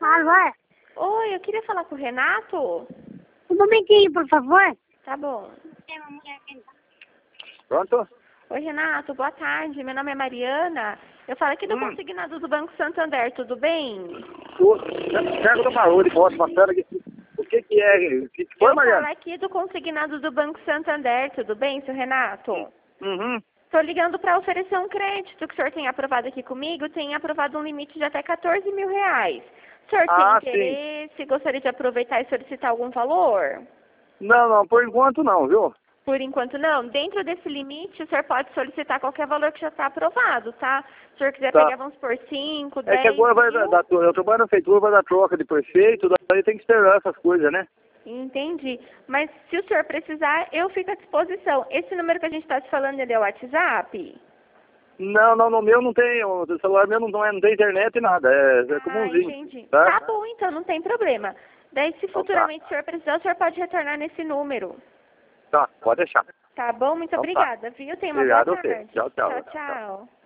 Alô? Oi, eu queria falar com o Renato. Um momentinho, por favor. Tá bom. Pronto? Oi, Renato, boa tarde. Meu nome é Mariana. Eu falo aqui do consignado do Banco Santander, tudo bem? Pega do baú de foto, passando aqui. O que que é? O que foi, Eu falo Mariana? aqui do consignado do Banco Santander, tudo bem, seu Renato? Uhum. Estou ligando para oferecer um crédito que o senhor tem aprovado aqui comigo. Tem aprovado um limite de até 14 mil reais. O senhor Ah, tem interesse? Gostaria de aproveitar e solicitar algum valor? Não, por enquanto não, viu? Por enquanto não. Dentro desse limite, o senhor pode solicitar qualquer valor que já está aprovado, tá? Se o senhor quiser Tá. pegar, vamos por 5, É 10 que agora vai mil. dar, eu trabalho na prefeitura, vai dar troca de prefeito, daí tem que esperar essas coisas, né? Entendi. Mas se o senhor precisar, eu fico à disposição. Esse número que a gente está te falando, ele é o WhatsApp? Não, no meu não tem, o celular meu não tem internet e nada, é comumzinho. Entendi. Tá? Tá bom, então, não tem problema. Daí, se Então futuramente o senhor precisar, o senhor pode retornar nesse número. Tá, pode deixar. Tá bom? Muito Então tá. obrigada, viu? Tenha uma Obrigado boa a você. tarde. Tchau. Tchau.